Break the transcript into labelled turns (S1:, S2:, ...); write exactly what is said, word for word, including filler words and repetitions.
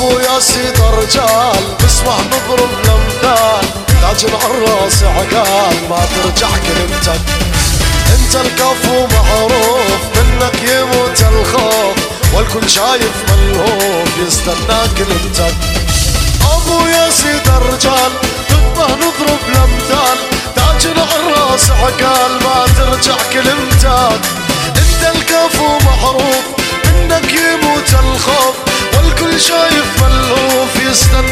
S1: ابو ياسين رجال نسمع نضرب الامثال، تاج العراس عقال ما ترجع كلمتك. انت الكفو معروف منك يموت الخوف، والكل شايف ملهوف يستنى كلمتك. ابو ياسين رجال ضده نضرب الامثال، تاج العراس عقال ما ترجع كلمتك. انت الكفو معروف منك يموت الخوف، والكل شايف ملهوف يستنى